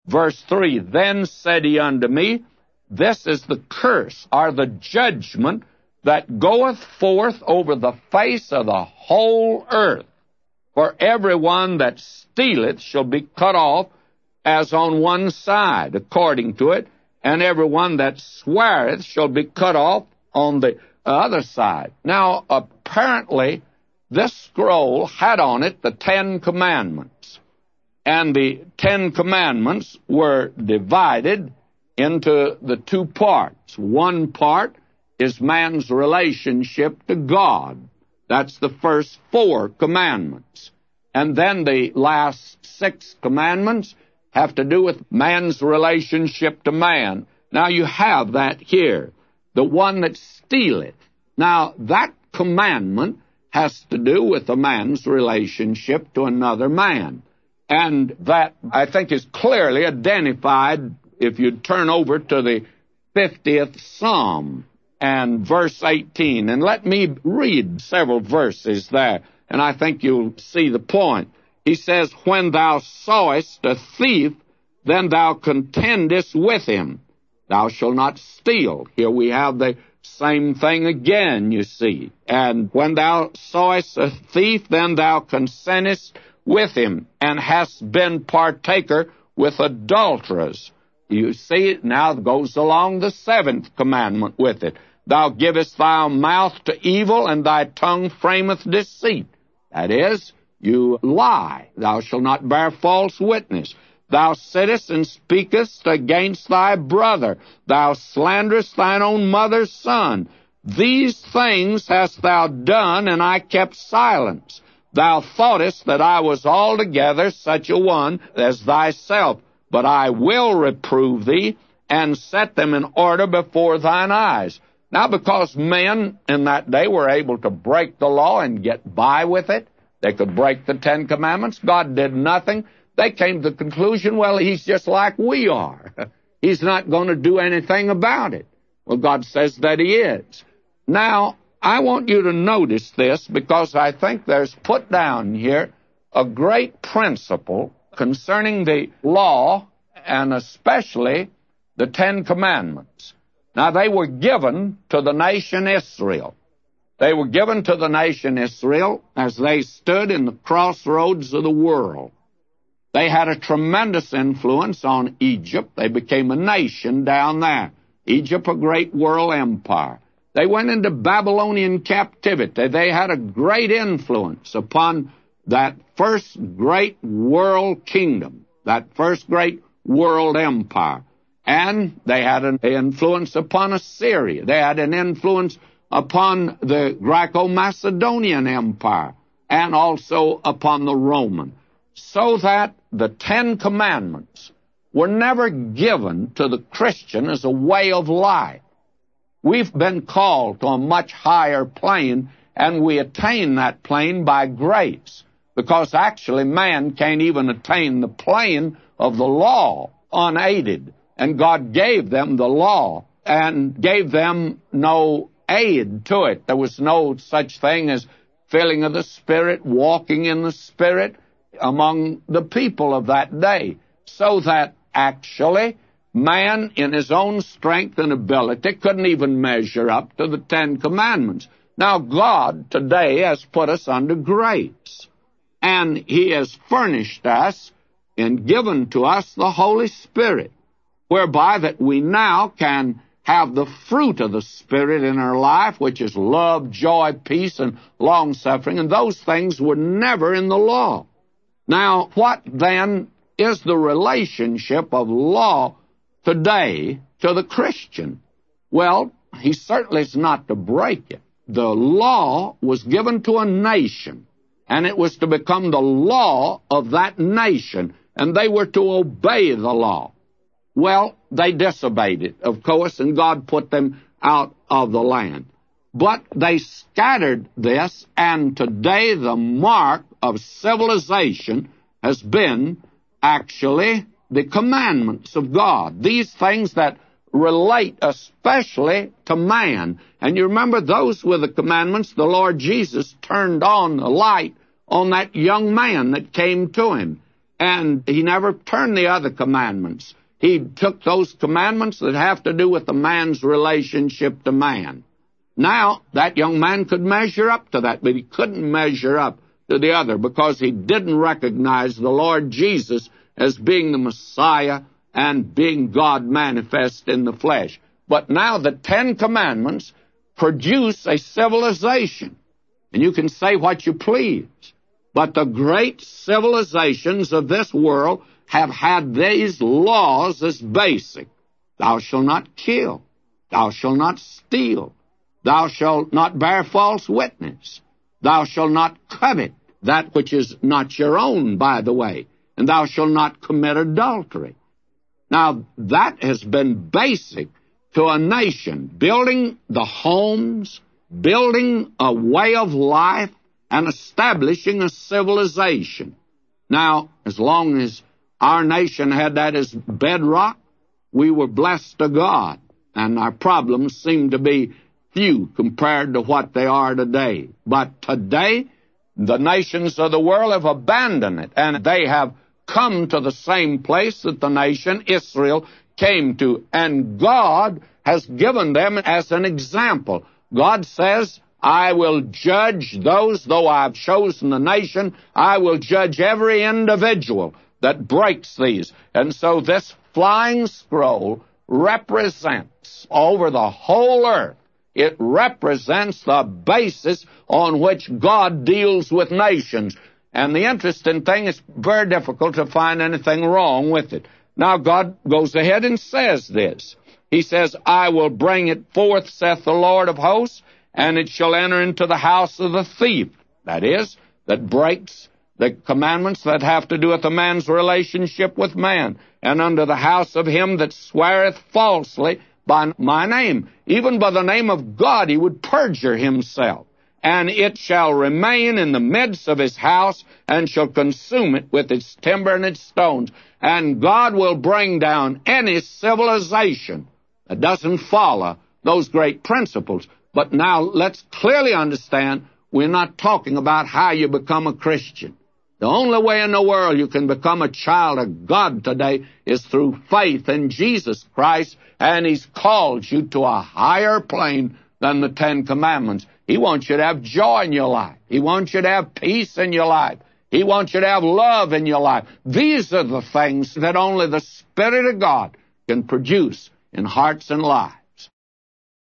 Verse 3, Then said he unto me, This is the curse, or the judgment, that goeth forth over the face of the whole earth. For every one that stealeth shall be cut off as on one side, according to it, and every one that sweareth shall be cut off on the other side. Now, apparently, this scroll had on it the 10 Commandments. And the 10 Commandments were divided into the 2 parts. One part is man's relationship to God. That's the first 4 commandments. And then the last 6 commandments have to do with man's relationship to man. Now you have that here, the one that stealeth. Now that commandment has to do with a man's relationship to another man. And that, I think, is clearly identified if you turn over to the 50th Psalm and verse 18. And let me read several verses there, and I think you'll see the point. He says, When thou sawest a thief, then thou contendest with him. Thou shalt not steal. Here we have the same thing again, you see. And when thou sawest a thief, then thou consentest with him, and hast been partaker with adulterers. You see, it now goes along the 7th commandment with it. Thou givest thy mouth to evil, and thy tongue frameth deceit. That is, you lie. Thou shalt not bear false witness. Thou sittest and speakest against thy brother. Thou slanderest thine own mother's son. These things hast thou done, and I kept silence. Thou thoughtest that I was altogether such a one as thyself, but I will reprove thee, and set them in order before thine eyes. Now, because men in that day were able to break the law and get by with it, they could break the 10 Commandments. God did nothing. They came to the conclusion, well, he's just like we are. He's not going to do anything about it. Well, God says that he is. Now, I want you to notice this, because I think there's put down here a great principle concerning the law, and especially the 10 Commandments. Now, they were given to the nation Israel. They were given to the nation Israel as they stood in the crossroads of the world. They had a tremendous influence on Egypt. They became a nation down there. Egypt, a great world empire. They went into Babylonian captivity. They had a great influence upon that first great world kingdom, that first great world empire. And they had an influence upon Assyria. They had an influence upon the Greco-Macedonian Empire, and also upon the Roman. So that the 10 Commandments were never given to the Christian as a way of life. We've been called to a much higher plane, and we attain that plane by grace, because actually man can't even attain the plane of the law unaided. And God gave them the law and gave them no aid to it. There was no such thing as filling of the Spirit, walking in the Spirit among the people of that day. So that actually man in his own strength and ability couldn't even measure up to the 10 Commandments. Now God today has put us under grace, and he has furnished us and given to us the Holy Spirit, whereby that we now can have the fruit of the Spirit in our life, which is love, joy, peace, and long-suffering, and those things were never in the law. Now, what then is the relationship of law today to the Christian? Well, he certainly is not to break it. The law was given to a nation, and it was to become the law of that nation, and they were to obey the law. Well, they disobeyed it, of course, and God put them out of the land. But they scattered this, and today the mark of civilization has been actually the commandments of God. These things that relate especially to man. And you remember, those were the commandments the Lord Jesus turned on the light on that young man that came to him. And he never turned the other commandments. He took those commandments that have to do with the man's relationship to man. Now, that young man could measure up to that, but he couldn't measure up to the other because he didn't recognize the Lord Jesus as being the Messiah and being God manifest in the flesh. But now the 10 Commandments produce a civilization. And you can say what you please. But the great civilizations of this world have had these laws as basic. Thou shalt not kill. Thou shalt not steal. Thou shalt not bear false witness. Thou shalt not covet that which is not your own, by the way. And thou shalt not commit adultery. Now, that has been basic to a nation, building the homes, building a way of life, and establishing a civilization. Now, as long as our nation had that as bedrock, we were blessed to God, and our problems seem to be few compared to what they are today. But today, the nations of the world have abandoned it, and they have come to the same place that the nation Israel came to, and God has given them as an example. God says, I will judge those, though I've chosen the nation, I will judge every individual that breaks these. And so this flying scroll represents over the whole earth, it represents the basis on which God deals with nations. And the interesting thing, it's very difficult to find anything wrong with it. Now, God goes ahead and says this. He says, I will bring it forth, saith the Lord of hosts, and it shall enter into the house of the thief. That is, that breaks the commandments that have to do with a man's relationship with man, and under the house of him that sweareth falsely by my name. Even by the name of God he would perjure himself. And it shall remain in the midst of his house, and shall consume it with its timber and its stones. And God will bring down any civilization that doesn't follow those great principles. But now let's clearly understand, we're not talking about how you become a Christian. The only way in the world you can become a child of God today is through faith in Jesus Christ, and he's called you to a higher plane than the 10 Commandments. He wants you to have joy in your life. He wants you to have peace in your life. He wants you to have love in your life. These are the things that only the Spirit of God can produce in hearts and lives.